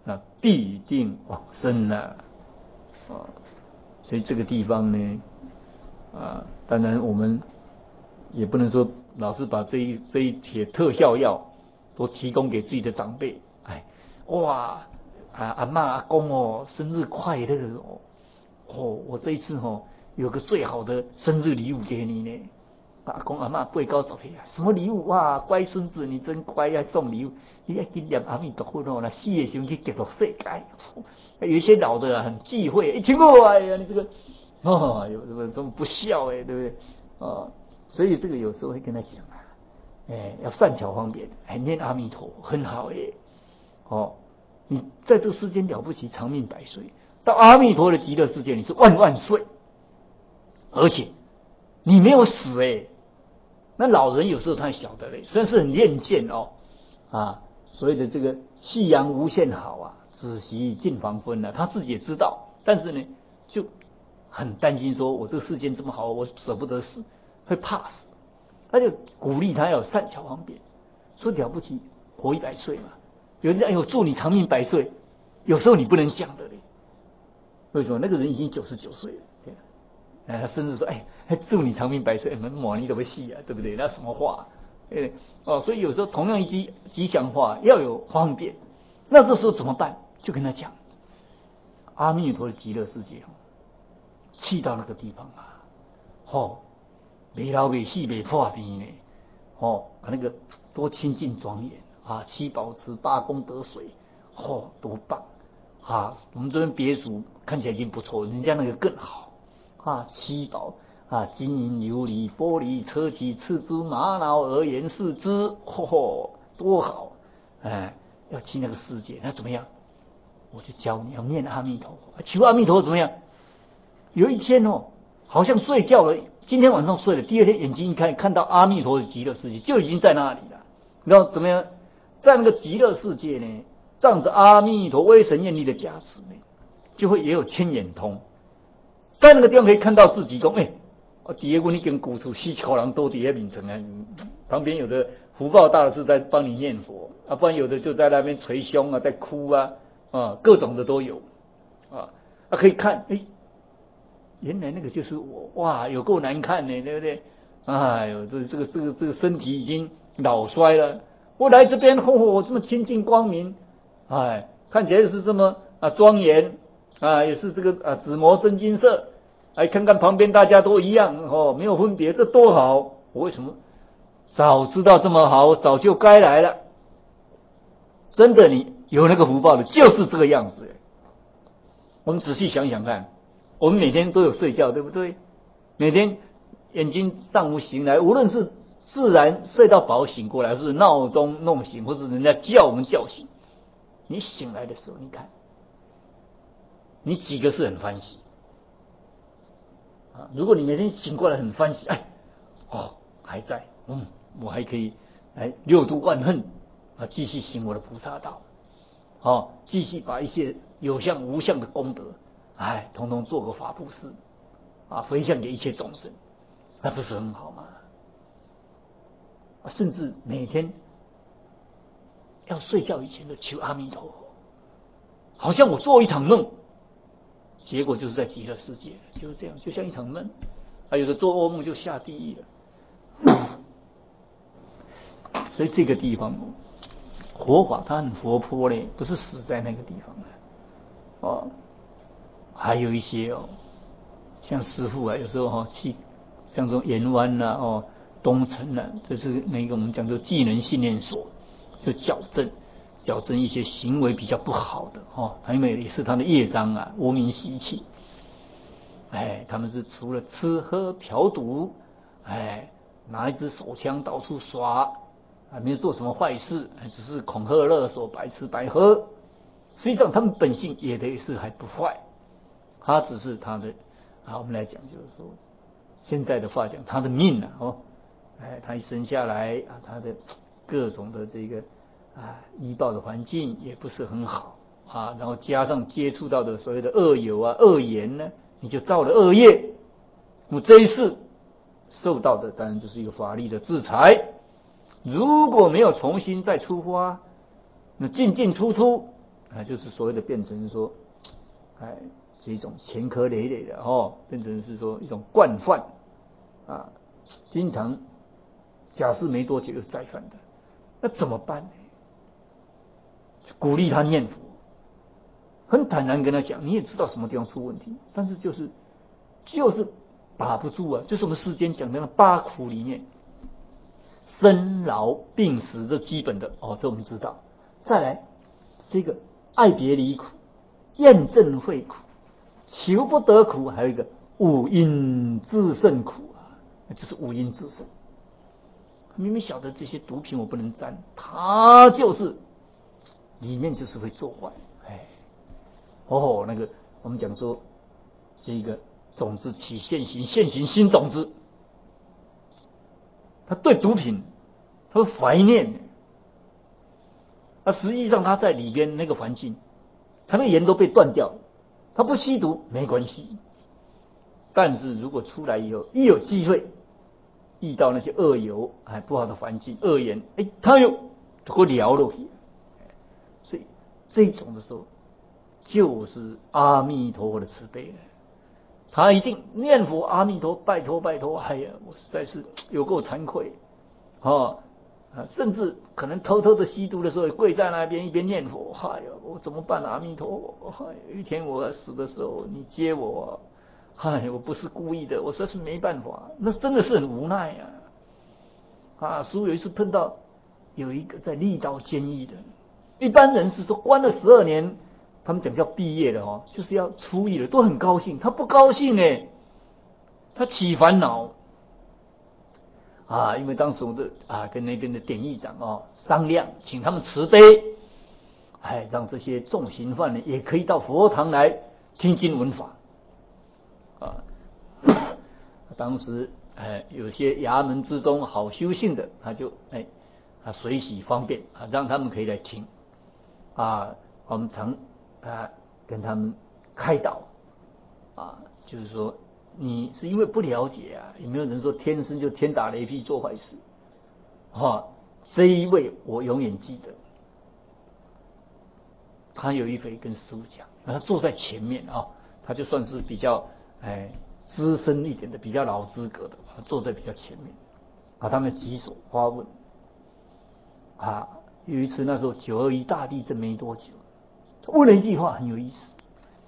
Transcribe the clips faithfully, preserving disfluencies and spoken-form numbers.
那必定往生了啊。所以这个地方呢，啊，当然我们也不能说老是把这一这一帖特效药都提供给自己的长辈。哎，哇，啊阿嬷阿公哦，生日快乐哦！哦，我这一次哦有个最好的生日礼物给你呢。阿公阿嬷八九十岁啊，什么礼物？哇，乖孙子，你真乖，要送礼物。你要去念阿弥陀佛哦，那死的时候去极乐世界。有一些老的啊，很忌讳，一听过，哎呀，你这个哦，有什么这么不孝哎，对不对？哦，所以这个有时候会跟他讲啊，哎，要善巧方便，哎，念阿弥陀很好哎。哦，你在这个世间了不起，长命百岁，到阿弥陀的极乐世界，你是万万岁，而且你没有死哎。那老人有时候他晓得嘞，虽然是很练剑哦，啊，所谓的这个夕阳无限好啊，子息近黄昏了，他自己也知道，但是呢，就很担心说，我这个世间这么好，我舍不得死，会怕死，他就鼓励他要善巧方便，说了不起，活一百岁嘛。有人讲，哎呦，祝你长命百岁，有时候你不能想的嘞。为什么？那个人已经九十九岁了，对吧？哎，他甚至说，哎，祝你长命百岁，那么你怎么戏啊，对不对？那什么话？哎，哦，所以有时候同样一句吉祥话要有方便，那这时候怎么办？就跟他讲，阿弥陀的极乐世界，去到那个地方啊，哦，没老没死没破病呢，哦，那个多清净庄严啊，七宝池八功德水，哦，多棒啊！我们这边别墅看起来已经不错，人家那个更好啊，七宝啊，金银琉璃玻璃车体赤珠玛瑙而言四肢，嚯嚯，多好！哎，要去那个世界，那怎么样？我就教你要念阿弥陀佛，求阿弥陀佛怎么样？有一天哦，好像睡觉了，今天晚上睡了，第二天眼睛一看，看到阿弥陀的极乐世界就已经在那里了。然后怎么样？在那个极乐世界呢，仗着阿弥陀威神愿力的加持呢，就会也有天眼通，在那个地方可以看到自己说，哎，啊，底下我你跟古处西桥人都底下名称啊，旁边有的福报大的是在帮你念佛啊，不然有的就在那边捶胸啊，在哭啊，啊，各种的都有啊，啊可以看，哎。原来那个就是我，哇，有够难看呢，对不对？哎呦，这这个这个这个身体已经老衰了，我来这边，嚯、哦，我这么清净光明，哎，看起来是这么啊庄严啊，也是这个啊紫磨真金色，哎，看看旁边大家都一样哦，没有分别，这多好！我为什么早知道这么好，我早就该来了？真的，你有那个福报的，就是这个样子。我们仔细想想看。我们每天都有睡觉，对不对？每天眼睛上午醒来，无论是自然睡到饱醒过来，或是闹钟弄醒，或是人家叫我们叫醒，你醒来的时候，你看，你几个是很欢喜啊？如果你每天醒过来很欢喜，哎，哦，还在，嗯，我还可以来六度万恨啊，继续行我的菩萨道，哦，继续把一些有相无相的功德，哎，统统做个法布施。啊，回向给一切众生，那不是很好吗？啊，甚至每天要睡觉以前的求阿弥陀佛，好像我做一场梦，结果就是在极乐世界，就是这样，就像一场梦。还有的做噩梦就下地狱了。所以这个地方活法它很活泼嘞，不是死在那个地方的哦。还有一些哦，像师父啊，有时候哈、哦、去像这种盐湾呐、啊、哦东城呐、啊，这是那个我们讲的技能训练所，就矫正矫正一些行为比较不好的哦，因为也是他的业障啊，无名习气。哎，他们是除了吃喝嫖赌，哎，拿一支手枪到处耍，还没有做什么坏事，只是恐吓勒索，白吃白喝。实际上他们本性也得是还不坏，他只是他的啊，我们来讲就是说，现在的话讲他的命啊，哦，哎，他一生下来啊，他的各种的这个啊医报的环境也不是很好啊，然后加上接触到的所谓的恶友啊、恶言呢，你就造了恶业。那么这一次受到的当然就是一个法律的制裁。如果没有重新再出发，那进进出出， 啊，就是所谓的变成说，哎，是一种前科累累的哦，变成是说一种惯犯啊，经常假释没多久又再犯的，那怎么办呢？鼓励他念佛，很坦然跟他讲，你也知道什么地方出问题，但是就是就是把不住啊，就是我们世间讲的那八苦里面，生老病死这基本的哦，这我们知道。再来这个爱别离苦、厌憎会苦、求不得苦，还有一个五阴炽盛苦啊，那就是五阴炽盛。明明晓得这些毒品我不能沾，他就是里面就是会作坏。哎，哦，那个我们讲说这个种子起现行，现行新种子，他对毒品他会怀念。那实际上他在里边那个环境，他那盐都被断掉了，他不吸毒没关系。但是如果出来以后，一有机会遇到那些恶油哎不好的环境恶盐，哎，他又会聊落去。所以这种的时候，就是阿弥陀佛的慈悲了。他一定念佛阿弥陀，拜托拜托，哎呀，我实在是有够惭愧哦。啊，甚至可能偷偷的吸毒的时候，跪在那边一边念佛，哎呀，我怎么办？阿弥陀佛，有一天我死的时候，你接我，哎，我不是故意的，我实在是没办法，那真的是很无奈啊。啊，师父有一次碰到有一个在立道监狱的，一般人是说关了十二年，他们讲叫毕业了哦，就是要出狱了，都很高兴，他不高兴哎，他起烦恼。啊，因为当时我的啊跟那边的典狱长哦商量，请他们慈悲，哎，让这些重刑犯呢也可以到佛堂来听经闻法。啊，当时哎有些衙门之中好修性的，他就哎他随喜方便啊，让他们可以来听。啊，我们常啊跟他们开导啊，就是说。你是因为不了解啊，有没有人说天生就天打雷劈做坏事？哈、哦，这一位我永远记得，他有一回跟师父讲，他坐在前面啊、哦，他就算是比较哎资深一点的，比较老资格的，坐在比较前面，啊，他们举手发问，啊，有一次那时候九二一大地震没多久，问了一句话很有意思，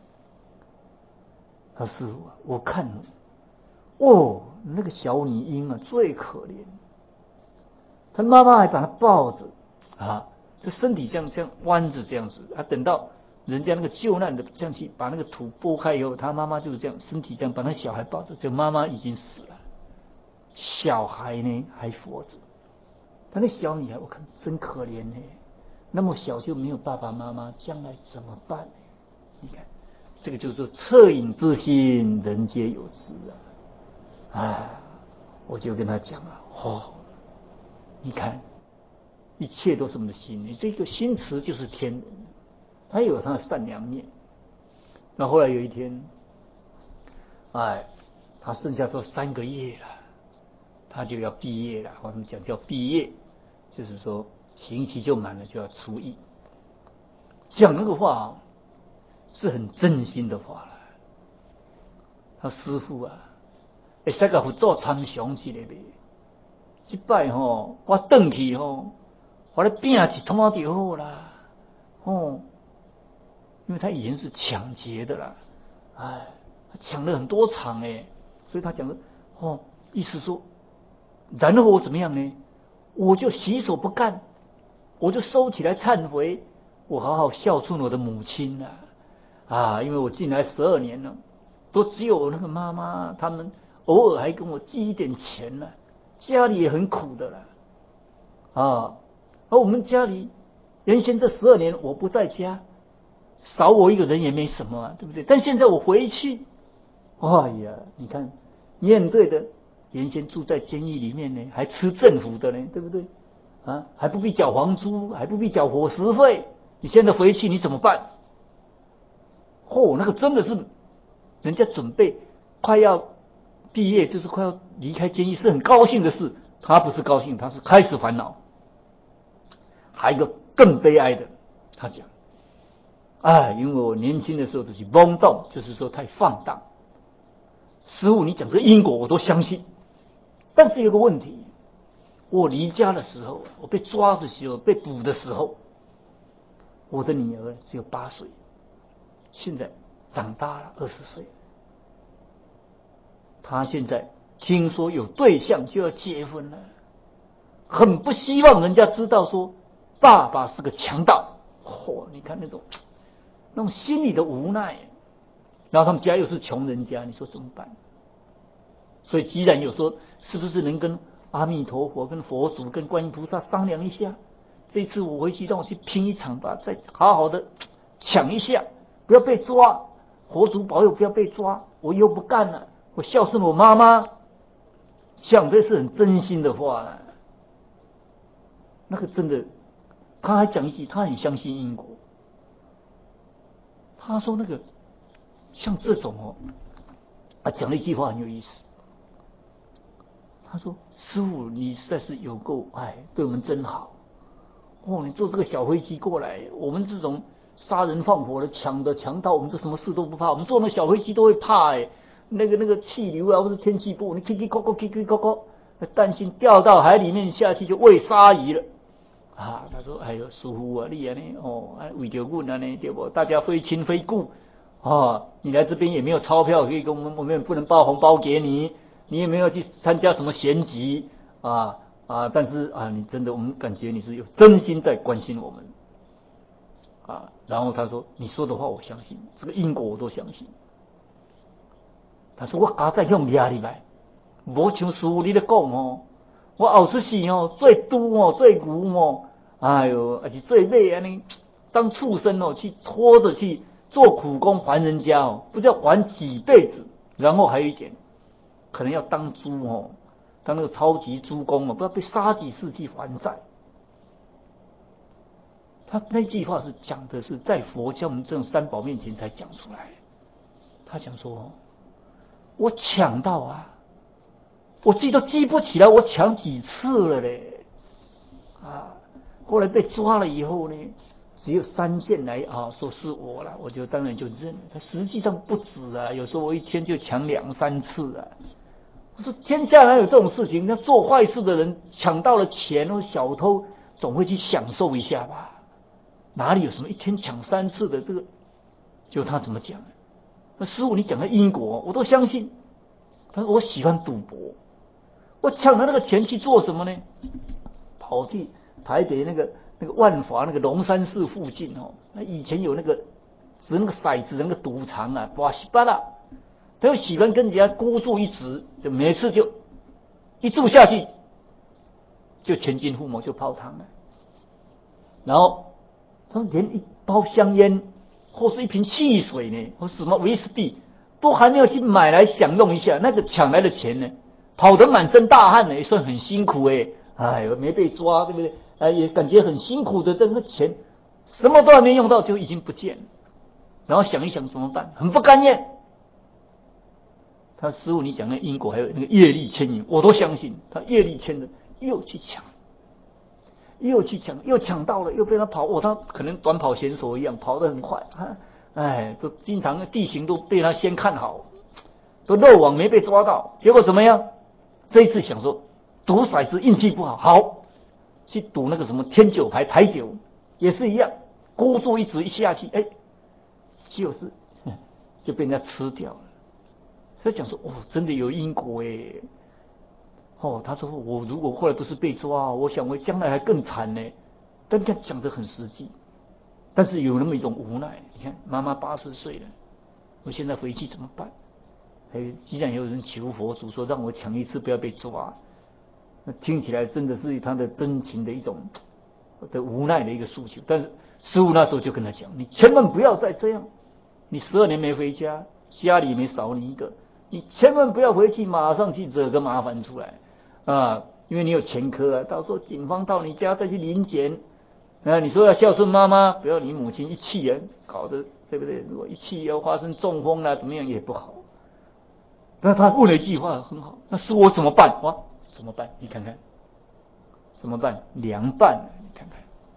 他说师父啊，我看了。哦，那个小女婴啊，最可怜。她妈妈还把她抱着啊，这身体这样这样弯着这样子啊。等到人家那个救难的这样去把那个土拨开以后，她妈妈就是这样身体这样把那小孩抱着，这妈妈已经死了，小孩呢还活着。她那小女孩我看真可怜呢，那么小就没有爸爸妈妈，将来怎么办呢？你看，这个就是恻隐之心，人皆有之啊。啊，我就跟他讲了，哦，你看，一切都是我们的心，你这个心慈就是天人，他有他的善良面。那后来有一天，哎，他剩下说三个月了，他就要毕业了。我们讲叫毕业，就是说刑期就满了，就要出狱。讲那个话是很真心的话了。他师父啊。会使甲佛祖参详一下袂？这摆吼，我转去吼，我来拼一通就好啦。哦，因为他以前是抢劫的啦，哎，他抢了很多场哎，所以他讲的哦，意思说，然后我怎么样呢？我就洗手不干，我就收起来忏悔，我好好孝顺我的母亲啊啊！因为我进来十二年了，都只有那个妈妈他们。偶尔还跟我寄一点钱呢，家里也很苦的了啊。而我们家里原先这十二年我不在家，少我一个人也没什么啊，对不对？但现在我回去，哎呀，你看面对的原先住在监狱里面呢，还吃政府的呢，对不对？啊，还不必缴房租，还不必缴伙食费，你现在回去你怎么办？嚯、哦，那个真的是人家准备快要。毕业就是快要离开监狱，是很高兴的事。他不是高兴，他是开始烦恼。还有一个更悲哀的，他讲， 哎，因为我年轻的时候就是懵懂，就是说太放荡。师父，你讲这因果我都相信，但是有个问题，我离家的时候，我被抓的时候，被捕的时候，我的女儿只有八岁，现在长大了二十岁，她现在听说有对象就要结婚了，很不希望人家知道说爸爸是个强盗。嚯、哦，你看那种那种心里的无奈，然后他们家又是穷人家，你说怎么办？所以既然有说，是不是能跟阿弥陀佛、跟佛祖、跟观音菩萨商量一下？这次我回去让我去拼一场吧，再好好的抢一下，不要被抓。佛祖保佑不要被抓，我以后不干了，我孝顺我妈妈。讲的是很真心的话了，那个真的，他还讲一句，他很相信因果。他说那个像这种哦，啊讲了一句话很有意思。他说：“师父，你实在是有够哎，对我们真好。哦，你坐这个小飞机过来，我们这种杀人放火的、抢的强盗，我们这什么事都不怕。我们坐那小飞机都会怕哎，那个那个气流啊，或者天气不，你叽叽咕咕、叽叽咕咕，担心掉到海里面下去就喂鲨鱼了。啊，他说：哎呦，师父啊，你啊呢？哦，为着我啊呢，对不？大家非亲非故啊，你来这边也没有钞票可以给我们，我们也不能包红包给你。”你也没有去参加什么闲集啊啊！但是啊，你真的，我们感觉你是有真心在关心我们啊。然后他说：“你说的话我相信，这个因果我都相信。”他说：“我家在用压力来，无像师父你咧讲哦，我后出世哦，最猪哦，最牛哦，哎呦，而且最累啊！你当畜生哦，去拖着去做苦工还人家哦，不知道还几辈子。然后还有一点。”可能要当猪哦，当那个超级猪公哦，不要被杀几次去还债。他那句话是讲的是在佛教我们这种三宝面前才讲出来。他讲说，我抢到啊，我记都记不起来我抢几次了嘞，啊，后来被抓了以后呢，只有三件来啊，说是我了，我就当然就认了。他实际上不止啊，有时候我一天就抢两三次啊。我说天下哪有这种事情？那做坏事的人抢到了钱或小偷，总会去享受一下吧？哪里有什么一天抢三次的这个？就他怎么讲？那师父你讲的因果，我都相信。他说我喜欢赌博，我抢了那个钱去做什么呢？跑去台北那个那个万华那个龙山寺附近哦，那以前有那个掷那个骰子那个赌场啊，哇西巴拉。他又喜欢跟人家孤注一掷，就每次就一注下去，就全军覆没，就泡汤了。然后他说连一包香烟或是一瓶汽水呢，或是什么威士忌，都还没有去买来享用一下，那个抢来的钱呢，跑得满身大汗呢，也算很辛苦哎，哎呦没被抓，对不对？哎，也感觉很辛苦的，这个钱什么都还没用到就已经不见了，然后想一想怎么办，很不甘愿。他师父你讲的因果还有那个业力牵引，我都相信。他业力牵着又去抢，又去抢，又抢到了，又被他跑。哦，他可能短跑选手一样，跑得很快。啊，哎，都经常地形都被他先看好，都漏网没被抓到。结果怎么样？这一次想说赌骰子运气不好，好去赌那个什么天九牌牌九，也是一样，孤注一掷一下去，哎，就是就被人家吃掉了。他讲说，哦，真的有因果诶。哦，他说我如果后来不是被抓，我想我将来还更惨呢。但他讲得很实际，但是有那么一种无奈。你看，妈妈八十岁了，我现在回去怎么办？还有，既然有人求佛祖说让我抢一次，不要被抓，那听起来真的是他的真情的一种的无奈的一个诉求。但是师父那时候就跟他讲，你千万不要再这样，你十二年没回家，家里没少你一个。你千万不要回去，马上去惹个麻烦出来啊！因为你有前科啊，到时候警方到你家再去临检啊！你说要孝顺妈妈，不要你母亲一气人，搞得对不对？如果一气要发生中风啦，怎么样也不好。那他问了一句话很好，那是我怎么办？哇，怎么办？你看看，怎么办？凉拌，你看看，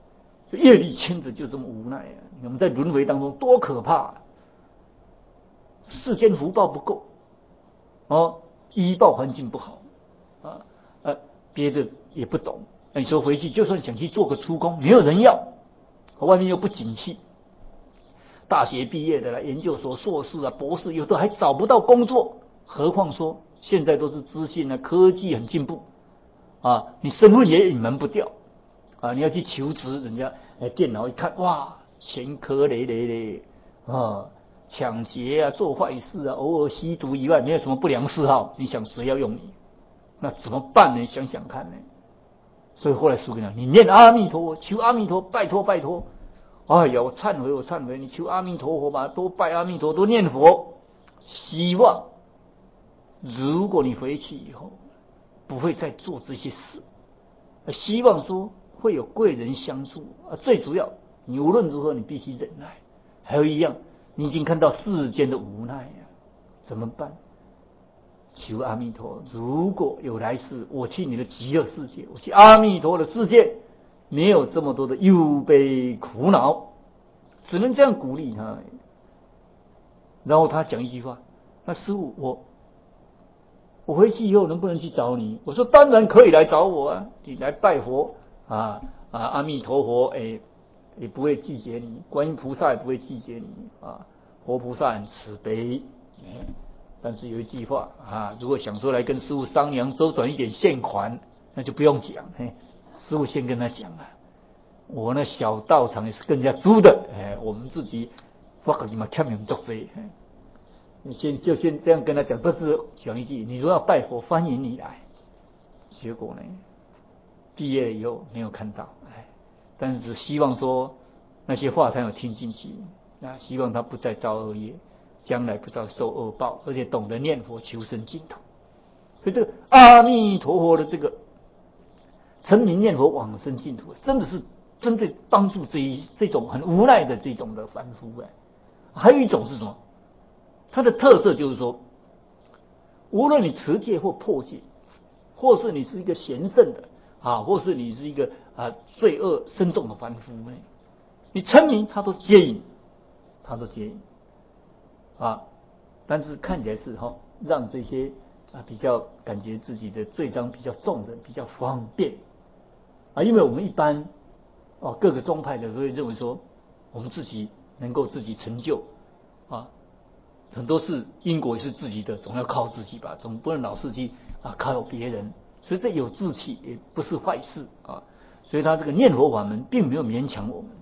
业力牵着就这么无奈啊！我们在轮回当中多可怕啊！世间福报不够，哦，医报环境不好，啊呃，别的也不懂。你说回去，就算想去做个出工，没有人要，外面又不景气。大学毕业的啦，研究所硕士啊、博士，有的还找不到工作，何况说现在都是资讯啊、科技很进步啊，你身份也隐瞒不掉啊。你要去求职，人家哎电脑一看，哇，前科累累的啊，抢劫啊、做坏事啊、偶尔吸毒以外，没有什么不良嗜好。你想谁要用你？那怎么办呢？想想看呢。所以后来师父跟你讲，你念阿弥陀佛，求阿弥陀，拜托拜托。哎呀，我忏悔，我忏悔！你求阿弥陀佛吧，多拜阿弥陀，多念佛。希望如果你回去以后不会再做这些事，希望说会有贵人相助啊。最主要，你无论如何你必须忍耐。还有一样，你已经看到世间的无奈啊，怎么办？求阿弥陀，如果有来世，我去你的极乐世界，我去阿弥陀的世界，没有这么多的忧悲苦恼，只能这样鼓励他。然后他讲一句话：那师父，我我回去以后能不能去找你？我说当然可以来找我啊，你来拜佛啊啊，阿弥陀佛，哎，也不会拒绝你，观音菩萨也不会拒绝你啊，活菩萨很慈悲。哎，但是有一句话啊，如果想说来跟师父商量周转一点现款，那就不用讲。哎，师父先跟他讲啊，我那小道场也是跟人家租的，哎，我们自己我自己嘛欠人作废。你先就先这样跟他讲，这是讲一句，你如果要拜佛，欢迎你来。结果呢，毕业以后没有看到，哎，但是只希望说那些话他有听进去，啊，希望他不再造恶业，将来不再受恶报，而且懂得念佛求生净土。所以这个阿弥陀佛的这个沉迷念佛往生净土，真的是针对帮助这一这种很无奈的这种的凡夫。哎，还有一种是什么？它的特色就是说，无论你持戒或破戒，或是你是一个贤圣的啊，或是你是一个啊罪恶深重的凡夫呢，你沉迷他都接引，他都接引啊。但是看起来是哈、哦，让这些啊比较感觉自己的罪障比较重的比较方便啊，因为我们一般哦各个宗派的都会认为说，我们自己能够自己成就啊。很多事因果也是自己的，总要靠自己吧，总不能老是去啊靠别人。所以这有志气也不是坏事啊。所以他这个念佛法门并没有勉强我们。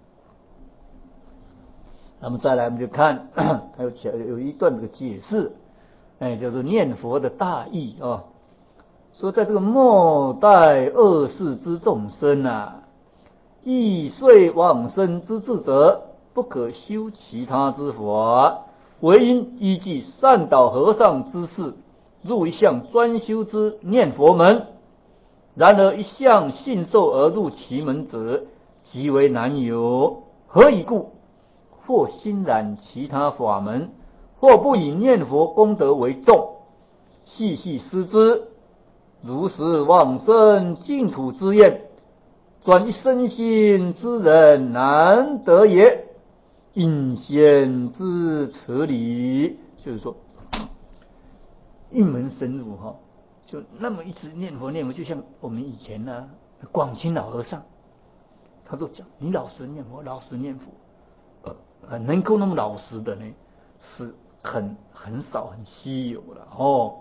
那么再来我们就看还有有一段这个解释，哎，叫做念佛的大义啊。说在这个末代恶世之众生啊，易遂往生之智者，不可修其他之法。唯因依据善导和尚之事，入一项专修之念佛门。然而一向信受而入其门者，极为难有。何以故？或欣染其他法门，或不以念佛功德为重。细细思之，如实往生净土之愿，转一身心之人难得也。应先知此理，就是说一门深入哈，就那么一直念佛念佛，就像我们以前呢、啊，广清老和尚，他都讲你老实念佛，老实念佛，呃，能够那么老实的呢，是很很少很稀有了哦。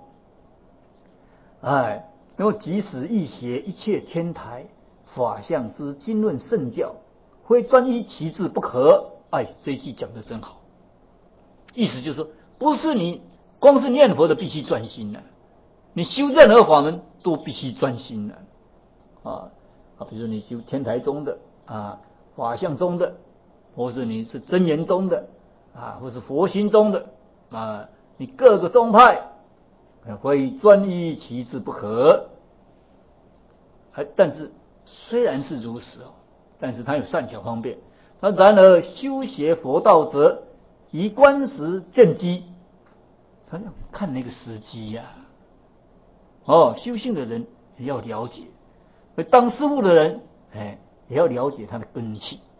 哎，然后即使一学一切天台法相之经论圣教，非专一其志不可。哎，这一句讲得真好，意思就是说，不是你光是念佛的必须专心的、啊，你修任何法门都必须专心的、啊，啊，比如说你修天台宗的啊，法相宗的，或是你是真言宗的啊，或是佛心宗的啊，你各个宗派非专一其志不可。但是虽然是如此哦，但是它有善巧方便。那然而修学佛道者，以观时见机，他要看那个时机呀、啊。哦，修行的人也要了解，当师父的人，哎，也要了解他的根器。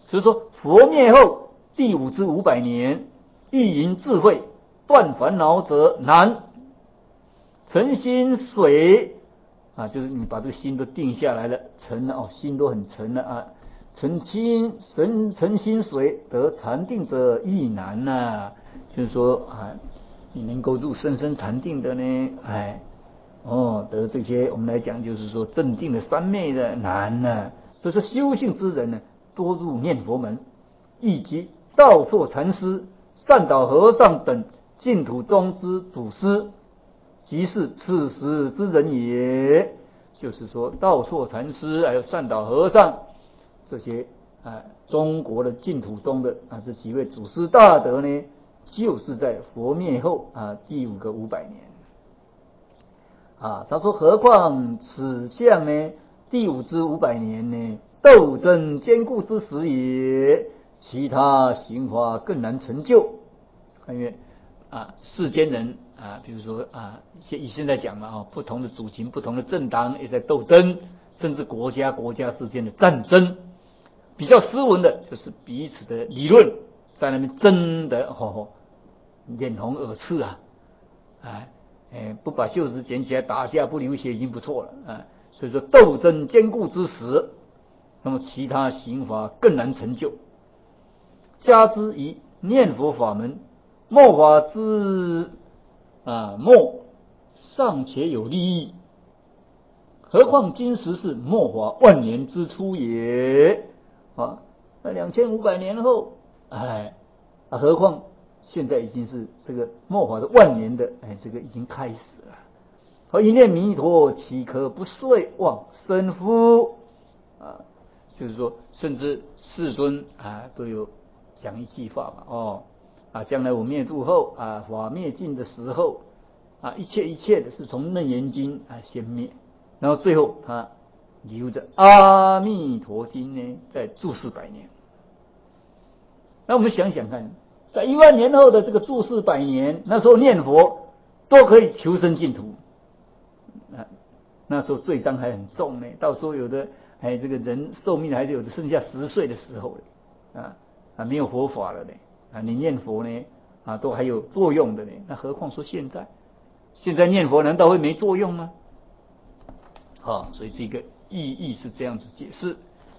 所以说佛灭后第五之五百年，意淫智慧，断烦恼者难。诚心水啊，就是你把这个心都定下来了，沉了哦，心都很沉了啊。诚心神诚心水得禅定者亦难呐、啊，就是说啊，你能够入深深禅定的呢，哎，哦，得这些我们来讲就是说镇定的三昧的难呐、啊。所以说修行之人呢，多入念佛门，以及道绰禅师、善导和尚等净土宗之祖师，即是此时之人也。就是说道绰禅师还有善导和尚这些啊，中国的净土宗的啊这几位祖师大德呢，就是在佛灭后啊第五个五百年啊。他说何况此相呢，第五之五百年呢，斗争坚固之时也，其他行法更难成就。因为啊世间人啊，比如说啊以现在讲了啊，不同的主群、不同的政党也在斗争，甚至国家国家之间的战争。比较斯文的就是彼此的理论在那边争的哦，脸红耳赤啊，哎哎，不把袖子捡起来打架不流血已经不错了啊。所以说斗争坚固之时，那么其他行法更难成就。加之以念佛法门末法之啊末尚且有利益，何况今时是末法万年之初也啊！那两千五百年后，哎，啊，何况现在已经是这个末法的万年的，哎，这个已经开始了。而一念弥陀，岂可不遂往生乎？啊，就是说，甚至世尊啊都有讲一句话嘛，哦，啊，将来我灭度后啊，法灭尽的时候啊，一切一切的是从楞严经啊先灭，然后最后他留着阿弥陀经呢，在住世百年。那我们想想看，在一万年后的这个住世百年，那时候念佛都可以求生净土。啊，那时候罪障还很重呢，到时候有的哎，这个人寿命还是有的剩下十岁的时候啊啊，没有佛法了呢啊，你念佛呢啊都还有作用的呢，那何况说现在，现在念佛难道会没作用吗？啊，所以这个意义是这样子解释：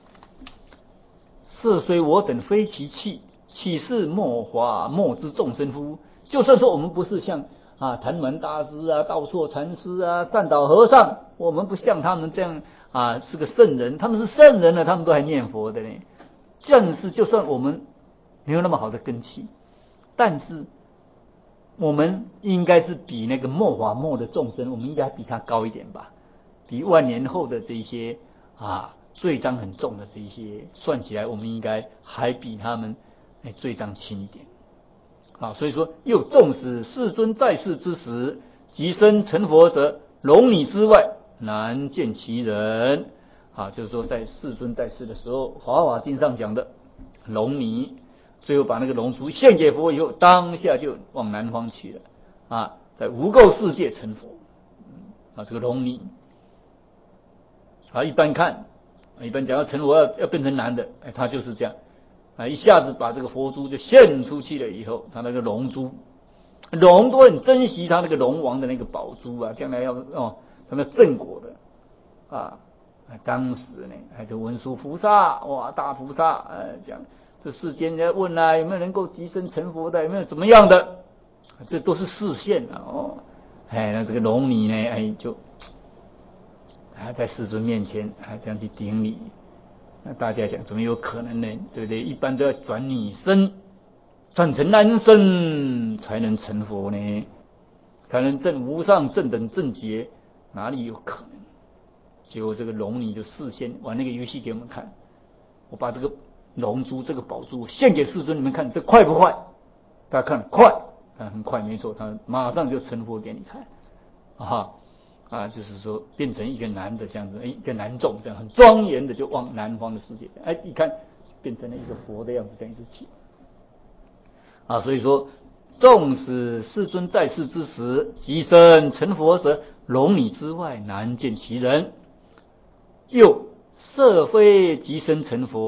色虽我等非其器，岂是末法末之众生乎？就算说我们不是像啊谭鸾大师啊、道绰禅师啊、善导和尚，我们不像他们这样啊是个圣人，他们是圣人了，他们都还念佛的呢。正是就算我们没有那么好的根器，但是我们应该是比那个末法末的众生，我们应该比他高一点吧。比万年后的这些啊罪障很重的这些算起来，我们应该还比他们哎罪障轻一点啊。所以说，又纵使世尊在世之时，即生成佛者，龙女之外难见其人啊。就是说，在世尊在世的时候，《华华经》上讲的龙女，最后把那个龙珠献给佛以后，当下就往南方去了啊，在无垢世界成佛啊。这个龙女。啊，一般看，一般讲要成佛要要变成男的，哎，他就是这样，啊，一下子把这个佛珠就献出去了以后，他那个龙珠，龙都很珍惜他那个龙王的那个宝珠啊，将来要哦，他们要正果的啊。当时呢，还是文殊菩萨，哇，大菩萨，呃，讲这世间人问啊，有没有能够即身成佛的，有没有怎么样的，这都是示现啊，哦，哎，那这个龙女呢，哎，就。还在世尊面前还这样去顶礼，那大家讲怎么有可能呢？对不对？一般都要转女身，转成男身才能成佛呢，才能证无上正等正觉，哪里有可能？结果这个龙女就事先玩那个游戏给我们看，我把这个龙珠这个宝珠献给世尊，你们看这快不快？大家看快，啊，很快，没错，他马上就成佛给你看，啊。啊，就是说变成一个男的这样子，一个男众这样很庄严的就往南方的世界，哎，一看变成了一个佛的样子，这样子起啊。所以说，纵使世尊在世之时，即身成佛者，龙女之外难见其人；又设非即身成佛，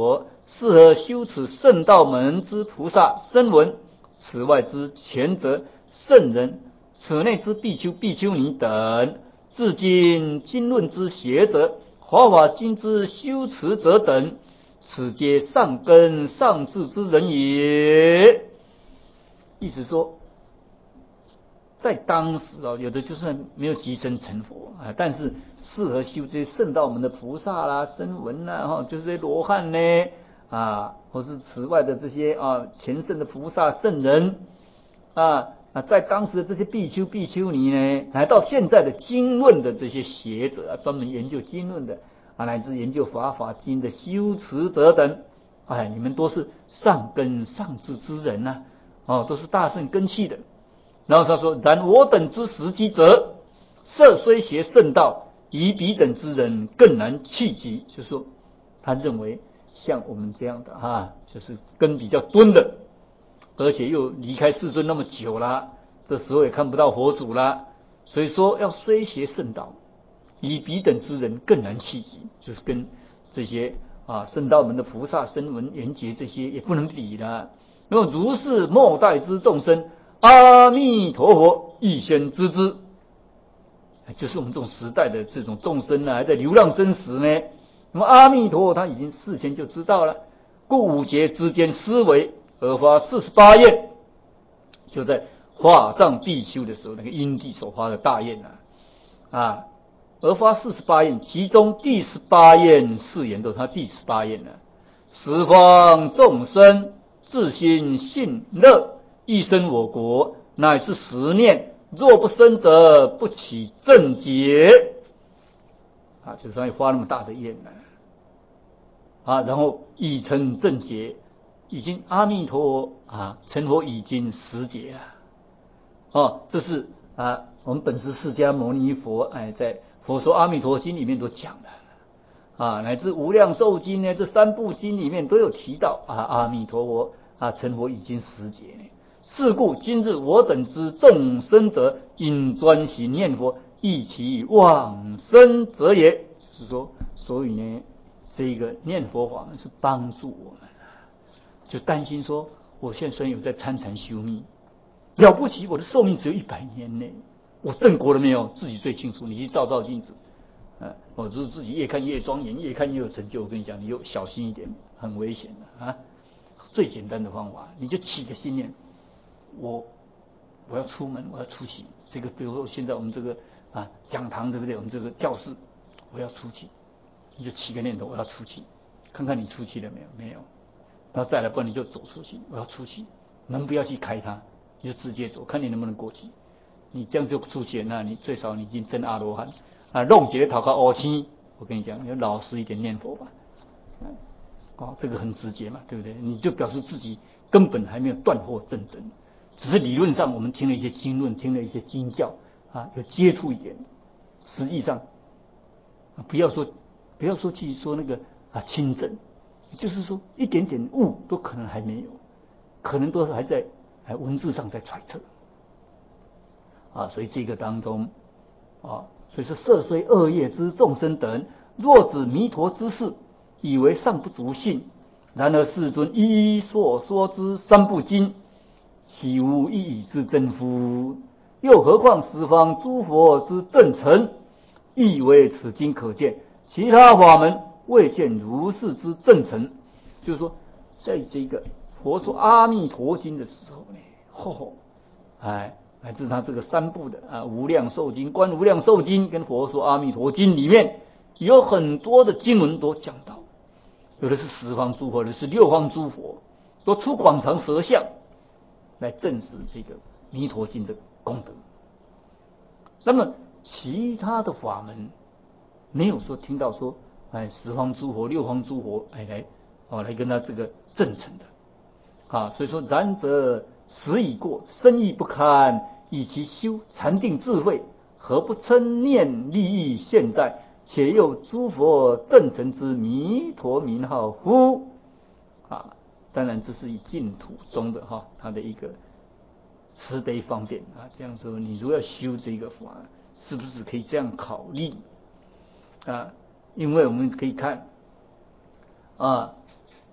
适合修持圣道门之菩萨声闻，此外之前者圣人，此内之比丘、比丘尼等，至今经论之学者，华华经之修持者等，此皆上根上智之人也。意思说，在当时啊，有的就算没有即生成佛啊，但是适合修这些圣道门的菩萨啦、声闻啦，哈，就是这些罗汉呢啊，或是此外的这些啊前圣的菩萨圣人啊啊，在当时的这些比丘、比丘尼呢，来到现在的经论的这些学者啊，专门研究经论的啊，乃至研究法华经的修持者等，哎，你们都是上根上智之人呐、啊，哦，都是大圣根器的。然后他说：“然我等之时机者，色虽学圣道，以彼等之人更难企及。”就是说，他认为像我们这样的哈，就是根比较敦的，而且又离开世尊那么久了，这时候也看不到佛祖了，所以说要虽学圣道，以彼等之人更难企及，就是跟这些啊圣道门的菩萨、声闻、缘觉这些也不能比了。那么如是末代之众生，阿弥陀佛亦先知之，就是我们这种时代的这种众生呢，还在流浪生死呢。那么阿弥陀佛他已经事先就知道了，故五劫之间思维而发四十八愿，就在化藏必修的时候，那个因地所发的大愿啊，啊，而发四十八愿，其中第十八愿誓言都是他第十八愿呢、啊，十方众生自心信乐。一生我国乃至十念，若不生者不起正觉啊，就是他发那么大的愿呢啊，然后已成正觉，已经阿弥陀佛啊成佛已经十劫了哦，这是啊我们本师释迦牟尼佛哎在《佛说阿弥陀经》里面都讲的啊，乃至无量寿经呢，这三部经里面都有提到啊阿弥陀佛啊成佛已经十劫呢。是故今日我等之众生者，应专行念佛，益其往生者也。就是说，所以呢，这个念佛法呢是帮助我们，就担心说，我现在虽然有在参禅修密，了不起，我的寿命只有一百年呢，我正果了没有？自己最清楚。你去照照镜子，啊，我就是自己越看越庄严，越看越有成就。我跟你讲，你又小心一点，很危险的啊。最简单的方法，你就起个心念。我我要出门，我要出去。这个比如说现在我们这个啊讲堂对不对？我们这个教室，我要出去，你就起个念头，我要出去，看看你出去了没有？没有，然后再来，不然你就走出去，我要出去，门不要去开它，你就直接走，看你能不能过去。你这样就出去，那你最少你已经真阿罗汉啊！弄几个讨个恶心，我跟你讲，你要老实一点念佛吧。哦，这个很直接嘛，对不对？你就表示自己根本还没有断惑正真。只是理论上我们听了一些经论，听了一些经教啊，有接触一点，实际上不要说不要说去说那个啊亲诊，就是说一点点悟都可能还没有，可能都还在还文字上在揣测啊，所以这个当中啊，所以说色虽恶业之众生等，若指弥陀之事，以为尚不足信，然而世尊一一所说之三部经，岂无一语之真乎？又何况十方诸佛之正成，亦为此经可见。其他法门未见如是之正成。就是说，在这个佛说阿弥陀经的时候呢，吼吼，哎，乃至他这个三部的啊《无量寿经》、《观无量寿经》跟《佛说阿弥陀经》里面，有很多的经文都讲到，有的是十方诸佛，有的是六方诸佛，都出广长舌相来证实这个弥陀经的功德。那么其他的法门没有说听到说，哎，十方诸佛、六方诸佛，哎来哦来跟他这个证成的啊。所以说，然则时已过，身亦不堪，以其修禅定智慧，何不称念利益现在，且又诸佛正成之弥陀名号乎？啊，当然这是以净土中的哈，他的一个慈悲方便啊。这样说，你如果要修这个法，是不是可以这样考虑啊？因为我们可以看啊，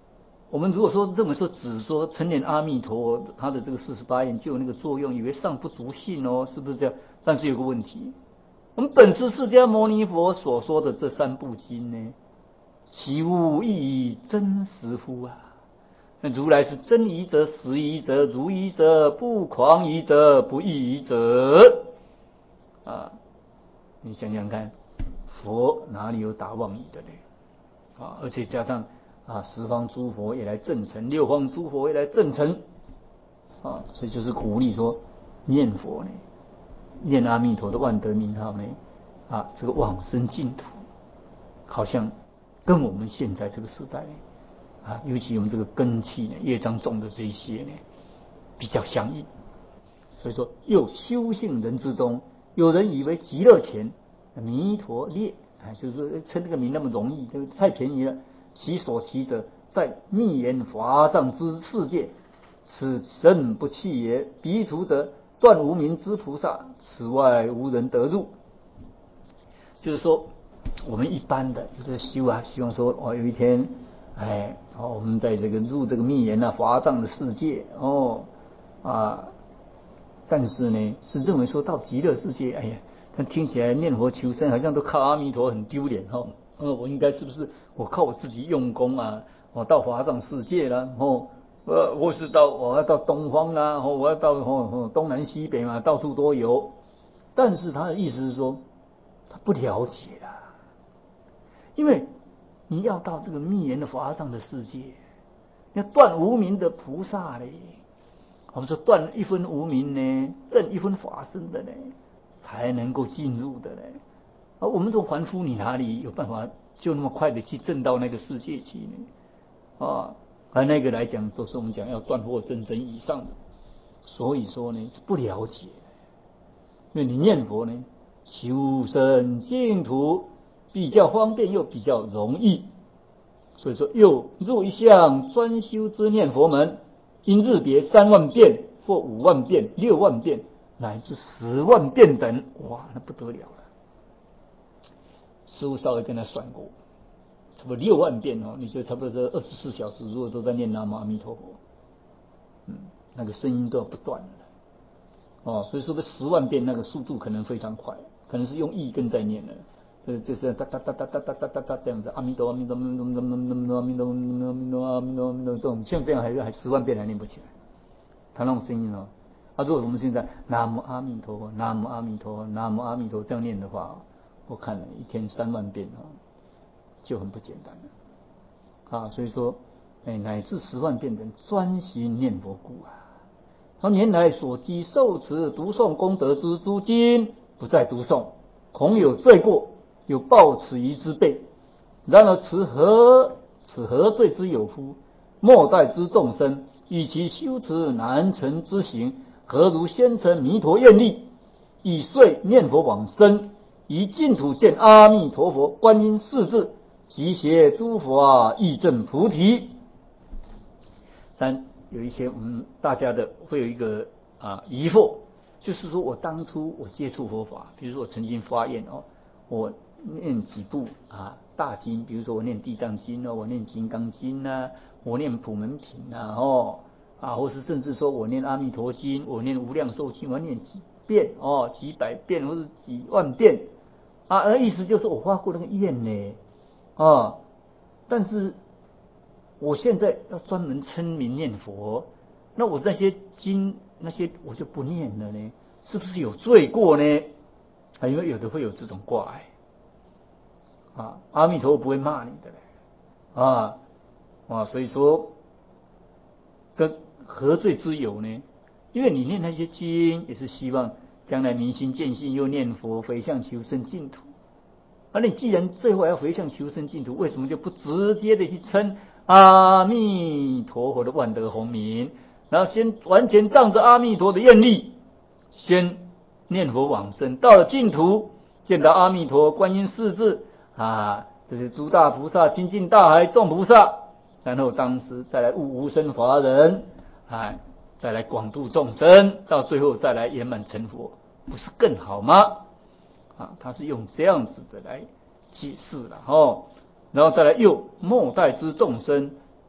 我们如果说这么说，只说成年阿弥陀他的这个四十八愿就有那个作用，以为尚不足信哦，是不是这样？但是有个问题，我们本师释迦牟尼佛所说的这三部经呢，其无异义真实乎啊？那如来是真疑者、实疑者、如疑者、不诳疑者、不异疑者啊！你想想看，佛哪里有打妄语的呢？啊，而且加上啊，十方诸佛也来证成，六方诸佛也来证成啊，所以就是鼓励说，念佛呢，念阿弥陀的万德名号呢，啊，这个往生净土，好像跟我们现在这个时代呢，啊，尤其我们这个根器呢，业障重的这一些呢，比较相应。所以说，又修行人之中，有人以为极乐前弥陀列，啊，就是说称这个名那么容易，就太便宜了。其所其者，在密言华藏之世界，此神不弃也。彼除者，断无明之菩萨，此外无人得入。就是说，我们一般的就是修啊，希望说哦，有一天，哎，哦，我们在这个入这个密言啊华藏的世界，哦，啊。但是呢，是认为说到极乐世界，哎呀，他听起来念佛求生好像都靠阿弥陀，很丢脸哈。呃，我应该是不是我靠我自己用功啊？我到华藏世界了，哦，呃，或是到我要到东方啊，哦，我要到哦哦东南西北嘛，到处都有。但是他的意思是说，他不了解啊，因为你要到这个密言的华藏的世界，要断无明的菩萨嘞。我们说断一分无明呢，证一分法身的呢，才能够进入的呢。而我们这种凡夫，你哪里有办法就那么快的去证到那个世界去呢？啊，而那个来讲，都是我们讲要断惑真真以上的。所以说呢，是不了解，因为你念佛呢，求生净土比较方便又比较容易，所以说又入一项专修之念佛门。因日别三万遍或五万遍、六万遍乃至十万遍等，哇，那不得了了。师父稍微跟他算过，差不多六万遍哦，你就差不多这二十四小时，如果都在念南无阿弥陀佛，嗯，那个声音都要不断了哦。所以说，十万遍那个速度可能非常快，可能是用意根在念的。这就是哒哒哒哒哒哒哒哒哒这样子，阿弥陀阿弥陀阿弥陀阿弥陀阿弥陀阿弥陀阿弥陀阿弥陀阿弥陀这种，像这样还还十万遍还念不起来。他那种声音哦，啊，如果我们现在南无阿弥陀佛，南无阿弥陀佛，南无阿弥陀这样念的话，我看了一天三万遍哦，就很不简单了啊。所以说，哎，乃至十万遍的专心念佛故啊。他年来所积受持读诵功德之诸经，不再读诵，恐有罪过，有报此疑之备。然而此何此何罪之有乎？末代之众生，以其修持难成之行，何如先成弥陀愿力，以遂念佛往生，以净土见阿弥陀佛、观音世智，集协诸佛啊，义证菩提。但有一些我们大家的会有一个啊疑惑，就是说我当初我接触佛法，比如说我曾经发愿哦，我念几部啊大经，比如说我念地藏经哦，我念金刚经啊，我念普门品啊，哦啊，或是甚至说我念阿弥陀经，我念无量寿经，我念几遍哦，几百遍或是几万遍啊，而意思就是我发过那个愿呢啊，但是我现在要专门称名念佛，那我那些经那些我就不念了呢，是不是有罪过呢？啊，因为有的会有这种挂碍啊，阿弥陀佛不会骂你的嘞啊啊，所以说这何罪之有呢？因为你念那些经也是希望将来明心见性，又念佛回向求生净土。而你既然最后要回向求生净土，为什么就不直接的去称阿弥陀佛的万德洪名，然后先完全仗着阿弥陀的愿力，先念佛往生，到了净土见到阿弥陀、观音世智啊，这些诸大菩萨、亲近大海众菩萨，然后当时再来悟无生法忍，哎，再来广度众生，到最后再来圆满成佛，不是更好吗？啊，他是用这样子的来解释了哦，然后再来又末代之众生，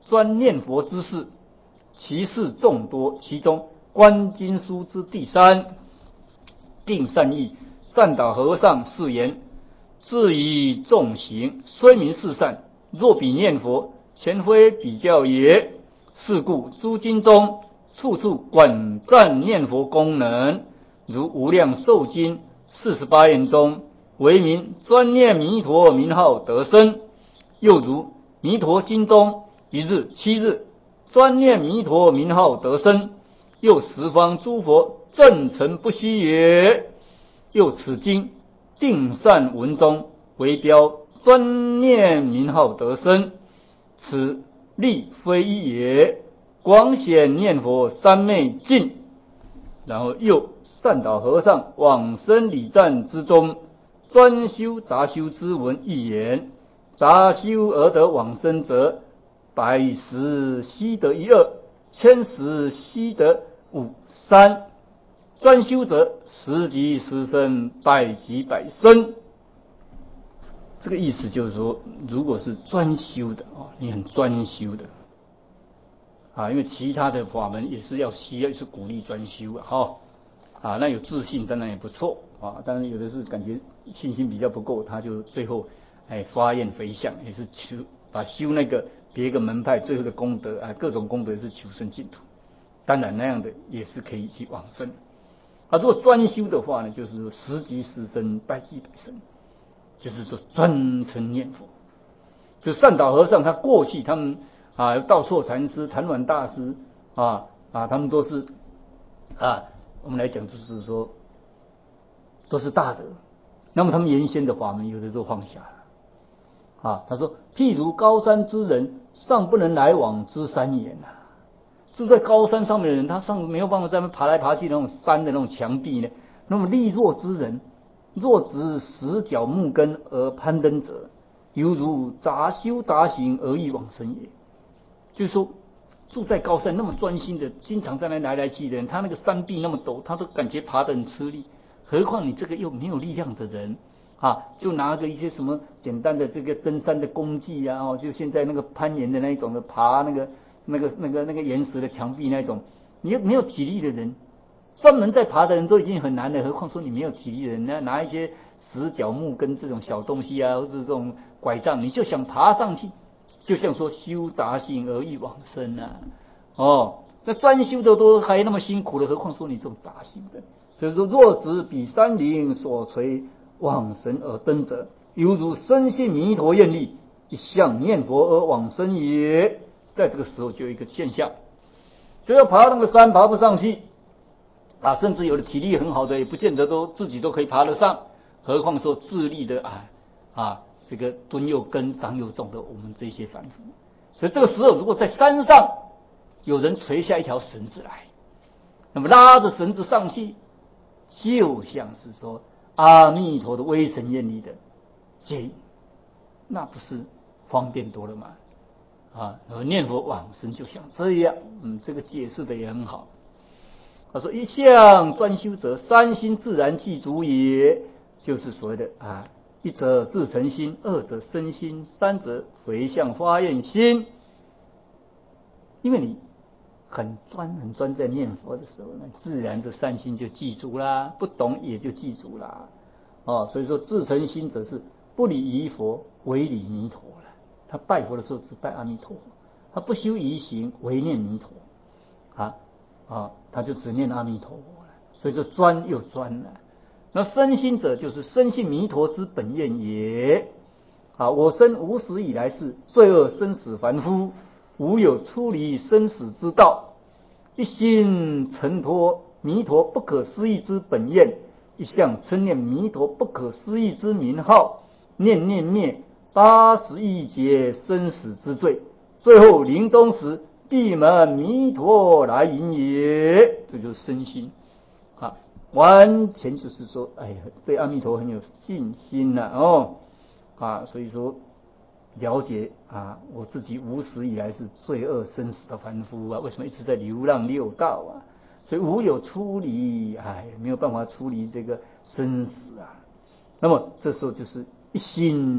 专念佛之事，其事众多。其中观经书之第三，定善意，善导和尚是言：至于众行，虽名是善，若比念佛，前非比较也。是故诸经中处处广赞念佛功能，如无量寿经四十八愿中，为名专念弥陀名号得生；又如弥陀经中，一日七日专念弥陀名号得生。又十方诸佛正诚不虚也。又此经定善文中，为标专念名号得生，此力非一也。广显念佛三昧尽。然后又善导和尚往生礼赞之中，专修杂修之文一言：杂修而得往生者，百十悉得一二，千十悉得五三。专修者，十级十生，百级百生。这个意思就是说，如果是专修的啊，你很专修的啊，因为其他的法门也是要需要是鼓励专修啊，哈啊，那有自信当然也不错啊，当然有的是感觉信心比较不够，他就最后哎发愿回向，也是求把修那个别个门派最后的功德啊，各种功德是求生净土，当然那样的也是可以去往生。啊，如果专修的话呢，就是说十级十生，百级百生，就是说专诚念佛。就善导和尚他过去他们啊，道错禅师、谭鸾大师啊啊，他们都是啊，我们来讲就是说都是大德。那么他们原先的法门有的都放下了啊。他说，譬如高山之人，尚不能来往之山岩呐。住在高山上面的人，他上没有办法在那爬来爬去那种山的那种墙壁呢。那么力弱之人，若执十角木根而攀登者，犹如杂修杂行而欲往生也。就是说，住在高山那么专心的，经常在那来来去的人，他那个山壁那么陡，他都感觉爬得很吃力。何况你这个又没有力量的人啊，就拿个一些什么简单的这个登山的工具啊，哦，就现在那个攀岩的那一种的爬那个。那个、那个、那个岩石的墙壁那种，你又没有体力的人，专门在爬的人都已经很难了，何况说你没有体力的人，那拿一些石角木根这种小东西啊，或者这种拐杖，你就想爬上去，就像说修杂行而欲往生啊，哦，那专修的都还那么辛苦了，何况说你这种杂修的？所以说，若执比山林所垂往生而登者，犹如深信弥陀愿力，一向念佛而往生也。在这个时候就有一个现象，就要爬那个山爬不上去啊，甚至有的体力很好的也不见得都自己都可以爬得上，何况说智力的啊啊这个蹲又根长又重的我们这些凡夫。所以这个时候如果在山上有人垂下一条绳子来，那么拉着绳子上去，就像是说阿弥陀的威神愿力的接引，那不是方便多了吗？啊，而念佛往生就像这样，嗯，这个解释的也很好。他说：一向专修者，三心自然具足也，就是所谓的啊，一则自诚心，二则身心，三则回向发愿心。因为你很专很专在念佛的时候呢，自然这三心就记住啦，不懂也就记住啦。哦，所以说自诚心者是不理仪佛，唯理弥陀了。他拜佛的时候只拜阿弥陀佛，他不修仪行，唯念弥陀啊啊，他就只念阿弥陀佛了。所以说专又专了。那身心者就是深信弥陀之本愿也啊！我生无始以来是罪恶生死凡夫，无有出离生死之道，一心承托弥陀不可思议之本愿，一向称念弥陀不可思议之名号，念念灭八十亿劫生死之罪，最后临终时闭门弥陀来迎也。这就是身心啊，完全就是说，哎呀，对阿弥陀很有信心了、啊、哦啊，所以说了解啊，我自己无始以来是罪恶生死的凡夫啊，为什么一直在流浪六道啊？所以无有出离，哎，没有办法出离这个生死啊。那么这时候就是一心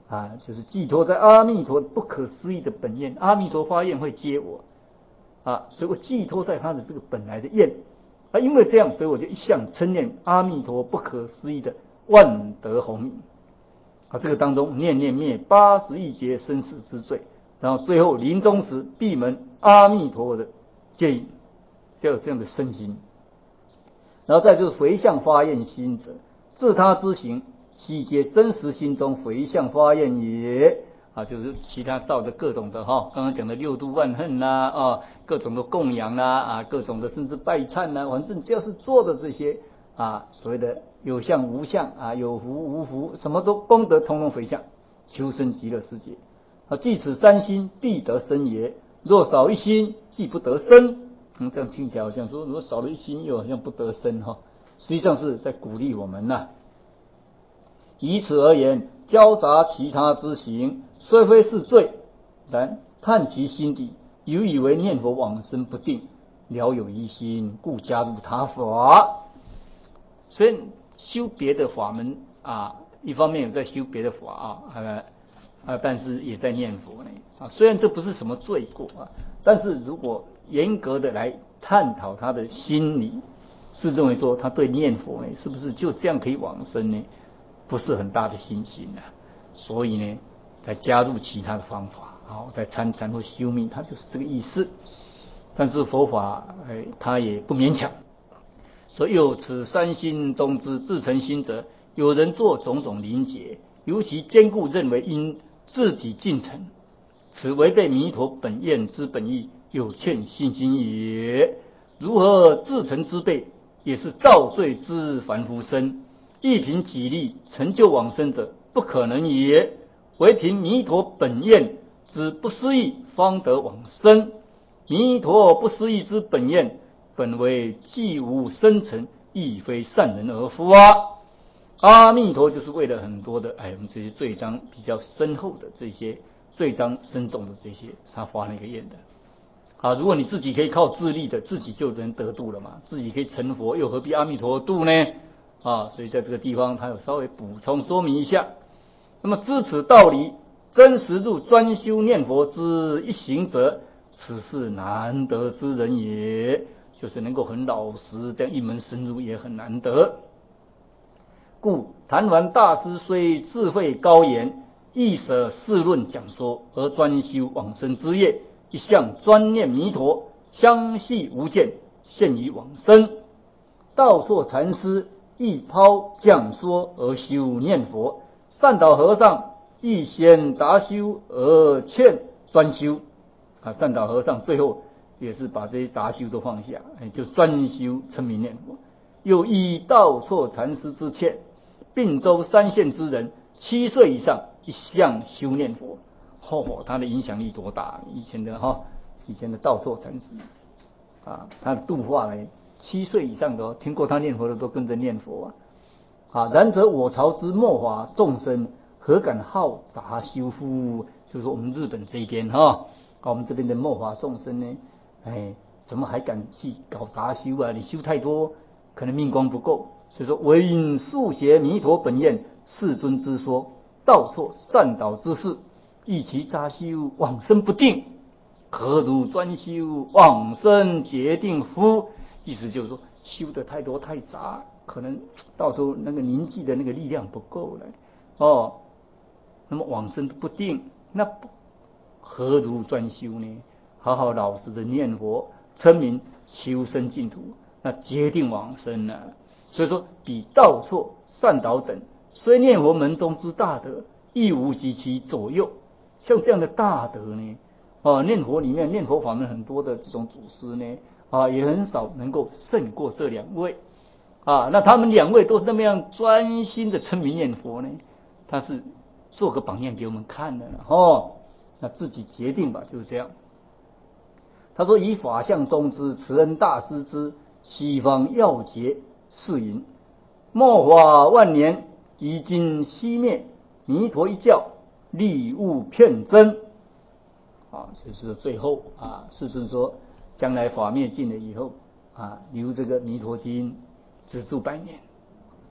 啊，就是寄托在阿弥陀不可思议的本愿，阿弥陀发愿会接我啊，所以我寄托在他的这个本来的愿啊，因为这样，所以我就一向称念阿弥陀不可思议的万德洪名啊，这个当中念念灭八十亿劫生死之罪，然后最后临终时闭门阿弥陀佛的接引，要有这样的身心。然后再就是回向发愿心者，自他之行，悉皆真实心中回向发愿也啊，就是其他造的各种的哈，刚刚讲的六度万恨啦啊，各种的供养啦啊，各种的甚至拜忏啦，反正只要是做的这些啊，所谓的有相无相啊，有福无福，什么都功德通通回向，求生极乐世界啊。即此三心必得生也，若少一心，即不得生。嗯，这样听起来好像说，如果少了一心，又好像不得生哈。实际上是在鼓励我们呐、啊。以此而言，交杂其他之行，虽非是罪，然探其心底，犹以为念佛往生不定，了有一心，故加入他法。所以修别的法门啊，一方面有在修别的法啊，啊啊，但是也在念佛呢啊。虽然这不是什么罪过啊，但是如果严格的来探讨他的心理，是认为说他对念佛呢，是不是就这样可以往生呢？不是很大的信心啊。所以呢，再加入其他的方法，好，在参禅或修密，它就是这个意思。但是佛法，哎，它也不勉强。所以有此三心中之自成心者，有人做种种临解，尤其坚固认为因自己尽成，此违背弥陀本愿之本意，有欠信心也。如何自成之辈，也是造罪之凡夫身，亦凭己力成就往生者，不可能也。唯凭弥陀本愿之不思议，方得往生。弥陀不思议之本愿，本为既无生成，亦非善人而发。阿弥陀就是为了很多的哎，我们这些罪章比较深厚的这些罪章深重的这些，他发那个愿的。啊，如果你自己可以靠自力的，自己就能得度了嘛，自己可以成佛，又何必阿弥陀度呢？啊，所以在这个地方他有稍微补充说明一下。那么知此道理，真实入专修念佛之一行者，此是难得之人也，就是能够很老实这样一门深入也很难得。故谭鸾大师虽智慧高言，亦舍世论讲说，而专修往生之业，一向专念弥陀，相系无间，现于往生。道错禅师亦抛讲说而修念佛，善导和尚亦先达修而劝专修啊，善导和尚最后也是把这些杂修都放下，就专修称名念佛。又依道错禅师之劝，并州三县之人七岁以上一向修念佛。哦，他的影响力多大！以前的哈、哦，以前的道错禅师啊，他的度化呢，七岁以上的、哦、听过他念佛的都跟着念佛啊。啊，然则我朝之末法众生，何敢好杂修乎？就是说我们日本这边哈、哦，我们这边的末法众生呢，哎，怎么还敢去搞杂修啊？你修太多，可能命光不够。所以说，唯因速学弥陀本愿世尊之说，道错善导之事，亦其杂修往生不定，何如专修往生决定乎？意思就是说，修的太多太杂，可能到时候那个凝聚的那个力量不够了哦。那么往生不定，那何如专修呢？好好老实的念佛，称名求生净土，那决定往生啊。所以说，比道错善导等，虽念佛门中之大德，亦无及其左右。像这样的大德呢，啊，念佛里面念佛法门很多的这种祖师呢，啊，也很少能够胜过这两位啊。那他们两位都是那么样专心的称名念佛呢，他是做个榜样给我们看的哦。那自己决定吧，就是这样。他说：“以法相中之慈恩大师之西方要诀是云：末法万年，已经熄灭，弥陀一教，利物骗真。”啊，就是最后啊，世尊说，将来法灭尽了以后啊，留这个弥陀经资助百年。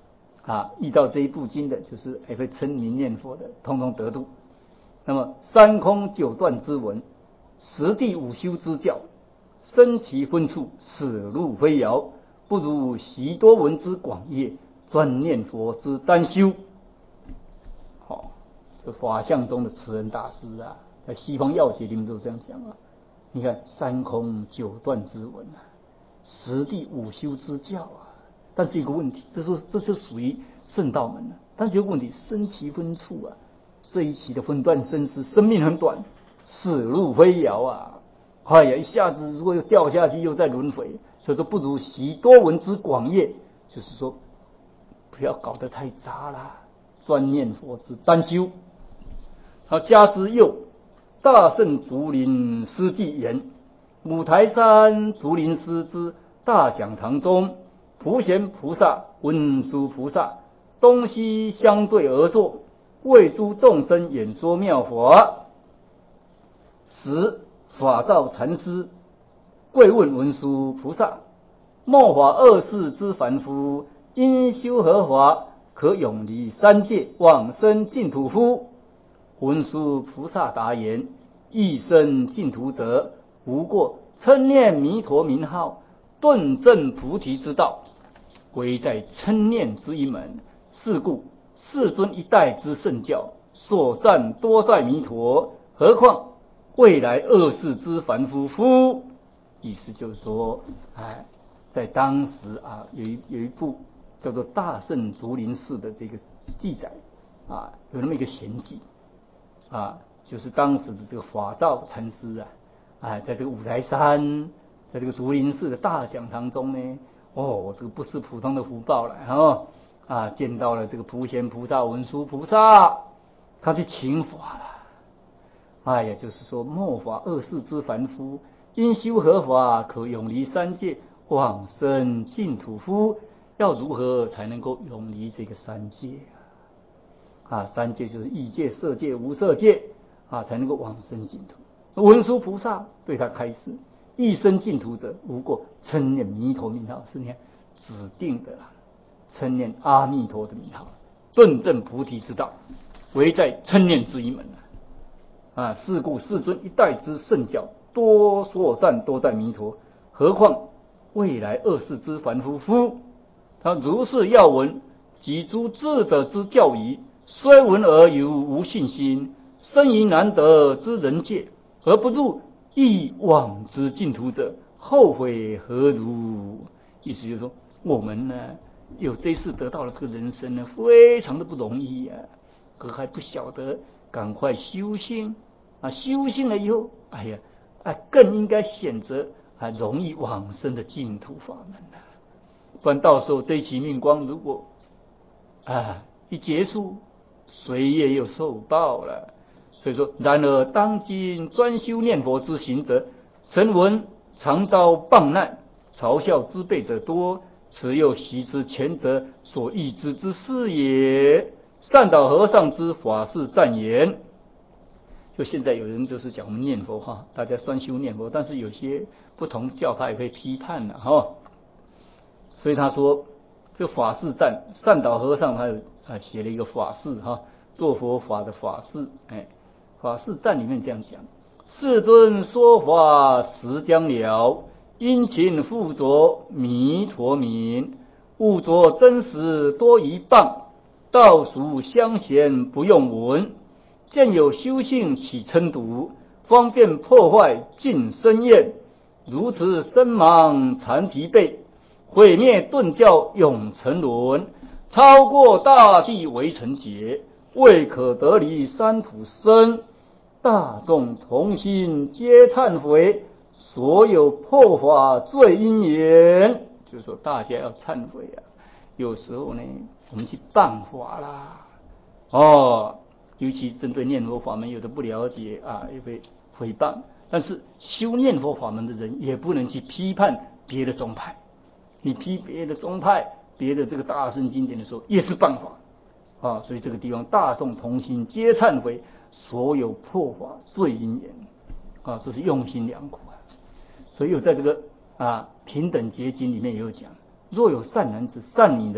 啊，依照这一部经的，就是还会称名念佛的，通通得度。那么三空九断之文，十地五修之教，生其分处，死路非遥，不如习多闻之广业，专念佛之单修。好、哦，这法相中的慈恩大师啊，在西方要解里面都这样讲啊。你看三空九断之文啊，十地五修之教啊。但是有个问题，这说这是属于圣道门啊。但是有个问题，生其分处啊，这一期的分段生死，生命很短，死路非遥啊！哎呀，一下子如果又掉下去，又在轮回，所以说不如习多闻之广业，就是说不要搞得太杂了，专念佛之单修。好，加之又大圣竹林师记言，五台山竹林师之大讲堂中，普贤菩萨、文殊菩萨东西相对而坐，为诸众生演说妙法。时法照禅师跪问文殊菩萨：末法二世之凡夫，因修何法，可永离三界，往生净土乎？文殊菩萨答言：一生净土者，无过称念弥陀名号，顿证菩提之道，唯在称念之一门。是故世尊一代之圣教，所赞多在弥陀，何况未来二世之凡夫乎？意思就是说，哎，在当时啊，有一有一部叫做《大圣竹林寺》的这个记载啊，有那么一个闲记啊，就是当时的这个法照禅师啊，哎，在这个五台山，在这个竹林寺的大讲堂中呢，哦，这个不是普通的福报了哦，啊，见到了这个普贤菩萨、文殊菩萨，他去请法了。哎呀，就是说末法二世之凡夫，因修何法，可永离三界，往生净土乎？要如何才能够永离这个三界啊？啊，三界就是异界、色界、无色界啊，才能够往生净土。文殊菩萨对他开示：一生净土者，无过称念弥陀名号，是你看指定的啦，称念阿弥陀的名号，顿证菩提之道，唯在称念之一门啊。啊，是故世尊一代之圣教，多所赞多在弥陀，何况未来二世之凡夫乎？他如是要闻，及诸智者之教义，虽闻而有无信心，生于难得之人界，而不入亦往之净土者，后悔何如？意思就是说，我们呢有这次得到了这个人生呢，非常的不容易啊，可还不晓得赶快修心啊！修心了以后，哎呀，啊，更应该选择啊容易往生的净土法门啊，不然到时候这一期命光如果啊一结束，谁也有受报了。所以说，然而当今专修念佛之行者，臣闻常遭谤难、嘲笑之辈者多，此又习之前者所预知之事也。善导和尚之法事赞言，就现在有人就是讲我们念佛哈，大家专修念佛，但是有些不同教派也会批判了哈。所以他说，这法事赞，善导和尚他有啊写了一个法事哈，做佛法的法事，哎，法事赞里面这样讲：世尊说法时将了，殷勤附着弥陀名，勿着真实多一谤，道俗相嫌不用闻，见有修性起嗔毒，方便破坏尽生厌，如此身盲残疲惫，毁灭顿教永沉沦，超过大地为成劫，未可得离三土生。大众同心皆忏悔，所有破法罪因缘，就是说大家要忏悔啊。有时候呢，我们去谤法啦，哦，尤其针对念佛法门，有的不了解啊，也会诽谤。但是修念佛法门的人，也不能去批判别的宗派。你批别的宗派、别的这个大乘经典的时候，也是谤法啊。所以这个地方大众同心皆忏悔，所有破法罪因缘啊，这是用心良苦啊。所以有在这个啊平等结经里面也有讲，若有善男子、善女人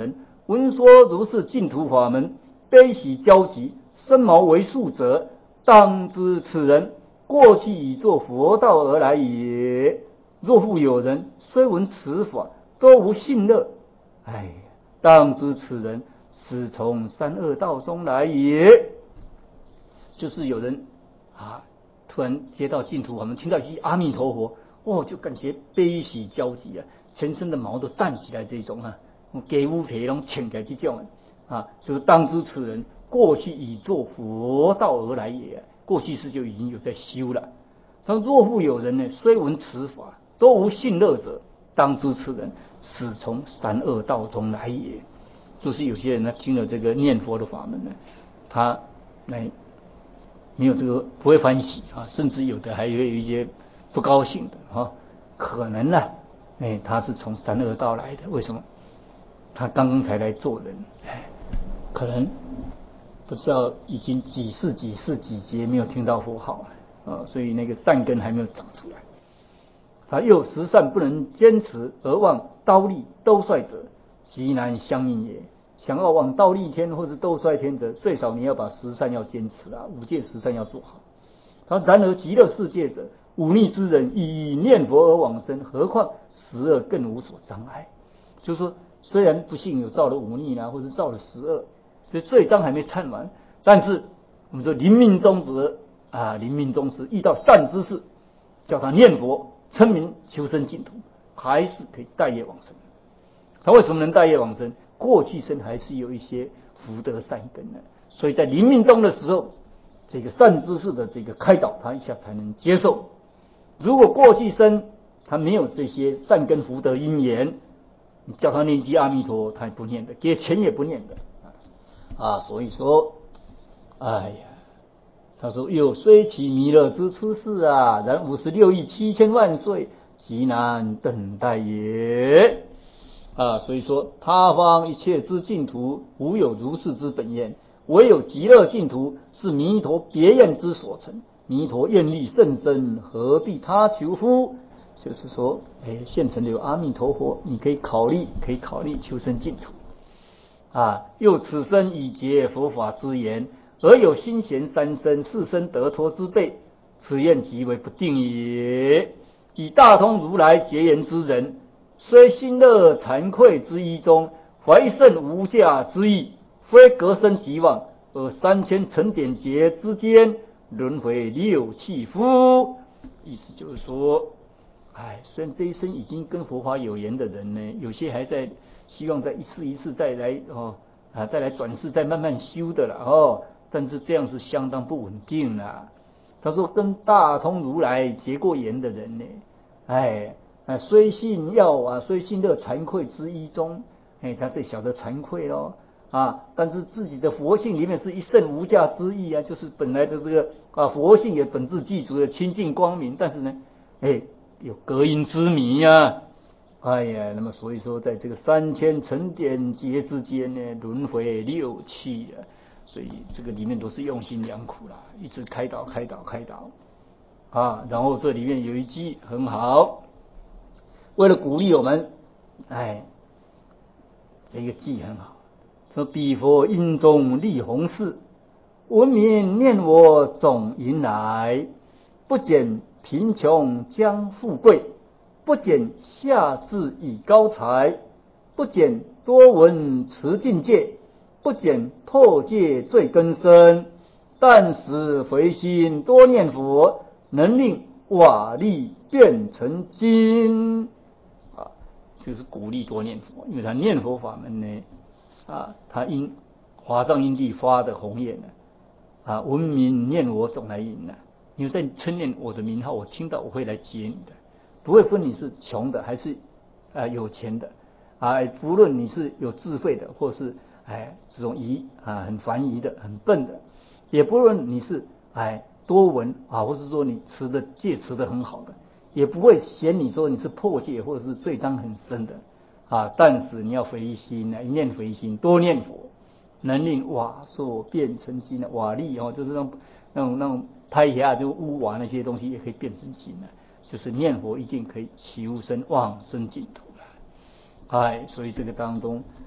闻说如是净土法门，悲喜交集，身毛为数者，当知此人过去已作佛道而来也。若复有人虽闻此法，多无信乐，哎，当知此人是从三恶道中来也。就是有人啊，突然接到净土法门，听到一句阿弥陀佛，哦，就感觉悲喜交集啊，全身的毛都站起来，这种啊，给乌皮拢请起来这种啊，就是当知此人过去已作佛道而来也，过去世就已经有在修了。他说若复有人呢，虽闻此法，多无信乐者，当知此人是从三恶道中来也。就是有些人呢，听了这个念佛的法门呢，他来没有这个不会欢喜啊，甚至有的还有一些不高兴的啊，可能呢，哎，他是从三恶道来的。为什么？他刚刚才来做人，哎，可能不知道已经几世几世几劫没有听到佛号啊，所以那个善根还没有长出来。他又十善不能坚持而望刀立兜率者，极难相应也。想要往倒立天或是兜率天者，最少你要把十善要坚持啊，五戒十善要做好。他然而极乐世界者，忤逆之人以念佛而往生，何况十恶更无所障碍。就是说，虽然不幸有造了忤逆啊，或是造了十恶，所以罪章还没忏完，但是我们说临命终时啊，临命终时遇到善知识，叫他念佛称名求生净土，还是可以带业往生。他为什么能带业往生？过去生还是有一些福德善根的，所以在临命终的时候，这个善知识的这个开导，他一下才能接受。如果过去生他没有这些善根福德因缘，你叫他念句阿弥陀，他也不念的，给钱也不念的啊。所以说，哎呀，他说有虽其弥勒之出世啊，然五十六亿七千万岁，极难等待也。啊，所以说他方一切之净土，无有如是之本愿，唯有极乐净土是弥陀别愿之所成。弥陀愿力甚深，何必他求乎？就是说，哎，现成的有阿弥陀佛，你可以考虑，可以考虑求生净土。啊，又此生已结佛法之言，而有心贤三生、四生得脱之辈，此愿极为不定也。以大通如来结言之人，虽心乐惭愧之意中，怀甚无价之意，非隔生即忘，而三千成点劫之间，轮回六气夫。意思就是说，哎，虽然这一生已经跟佛法有缘的人呢，有些还在希望再一次一次再来哦啊，再来转世再慢慢修的了哦，但是这样是相当不稳定啦。他说，跟大通如来结过缘的人呢，哎。啊，虽信要啊，虽信乐惭愧之一中，哎，他这晓得惭愧咯啊，但是自己的佛性里面是一甚无价之意啊，就是本来的这个啊佛性也本自具足的清净光明，但是呢，哎，有隔音之谜呀、啊，哎呀，那么所以说，在这个三千成点劫之间呢，轮回六气啊，所以这个里面都是用心良苦啦，一直开导开导开导啊，然后这里面有一句很好。为了鼓励我们，哎，这个记很好。说彼佛因中立弘誓，闻名念我总迎来，不减贫穷将富贵，不减下至以高才，不减多闻持境界，不减破戒罪根深，但使回心多念佛，能令瓦砾变成金。就是鼓励多念佛，因为他念佛法门呢，啊，他因华藏因地发的宏愿呢，啊，闻名念我总来迎呢。你在称念我的名号，我听到我会来接你的，不会分你是穷的还是啊有钱的，啊，不论你是有智慧的，或是哎这种愚啊很凡愚的、很笨的，也不论你是哎多闻啊，或是说你持的戒持的很好的。也不会嫌你说你是破戒或者是罪章很深的啊，但是你要回心啊，一念回心，多念佛，能令瓦砾变成金的瓦砾哦，就是那种那种那种拍下就屋瓦那些东西也可以变成金的，就是念佛一定可以求生往生净土了。哎，所以这个当中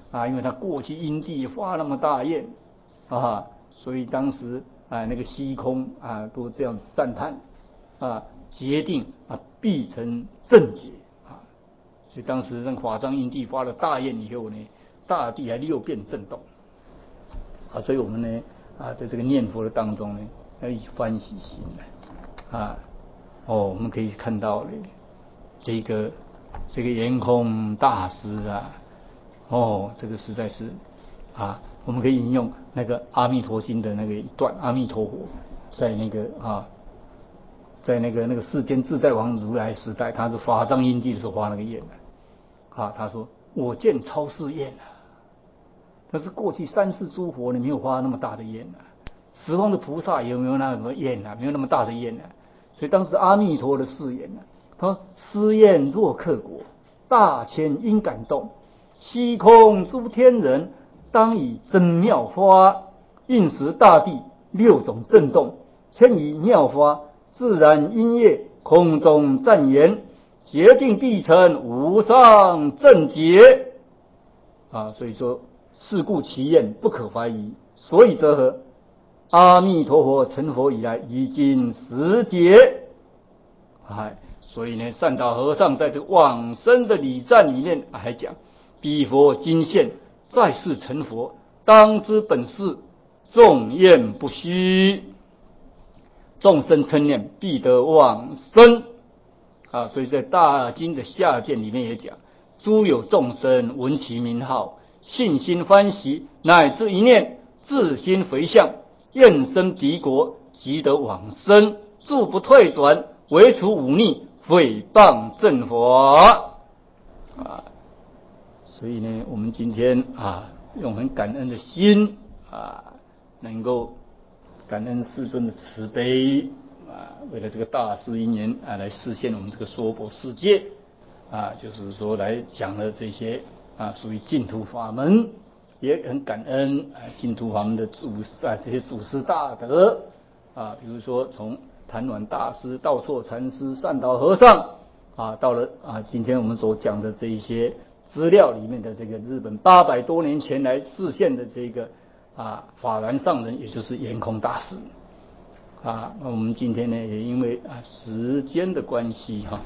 啊，因为他过去因地发那么大愿啊，所以当时啊那个虚空啊都这样赞叹啊，决定啊必成正解啊，所以当时那个法藏因地发了大愿以后呢，大地还六遍震动啊，所以我们呢啊在这个念佛的当中呢，要以欢喜心来啊，哦，我们可以看到呢这个这个圆空大师啊。哦，这个实在是啊，我们可以引用那个阿弥陀经的那个一段，阿弥陀佛在那个啊，在那个那个世间自在王如来时代，他是法藏因地的时候发那个愿的啊，他说我见超世愿啊，但是过去三世诸佛呢没有发那么大的愿啊，十方的菩萨有没有那么愿啊？没有那么大的愿啊，所以当时阿弥陀的誓言啊，他说施愿若克果，大千因感动。虚空诸天人，当以真妙法，应时大地六种震动，千以妙法，自然音乐，空中赞言，决定必成无上正觉。啊，所以说是故其愿不可怀疑。所以则何？阿弥陀佛成佛以来，已经十劫。哎，所以呢，善导和尚在这个往生的礼赞里面还讲。彼佛今现，在世成佛，当知本事，众愿不虚，众生称念，必得往生。啊，所以在大经的下卷里面也讲，诸有众生闻其名号，信心欢喜，乃至一念自心回向，愿生彼国，即得往生，住不退转，唯除忤逆，诽谤正佛。啊。所以呢，我们今天啊，用很感恩的心啊，能够感恩世尊的慈悲啊，为了这个大事因缘啊，来实现我们这个娑婆世界啊，就是说来讲了这些啊，属于净土法门，也很感恩啊，净土法门的祖啊这些祖师大德啊，比如说从谭鸾大师、道绰禅师、善导和尚啊，到了啊，今天我们所讲的这一些。资料里面的这个日本八百多年前来示现的这个啊法然上人，也就是圆空大师啊。那我们今天呢，也因为啊时间的关系哈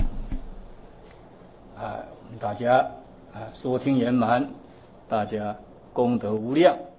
啊，我们大家啊收听圆满，大家功德无量。